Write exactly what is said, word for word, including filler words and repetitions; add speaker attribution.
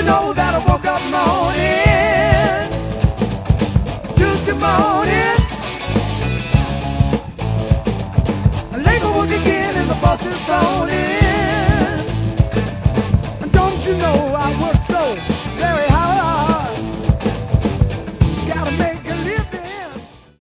Speaker 1: know that I woke up morning, Tuesday morning. Labor work again and the boss is phoning.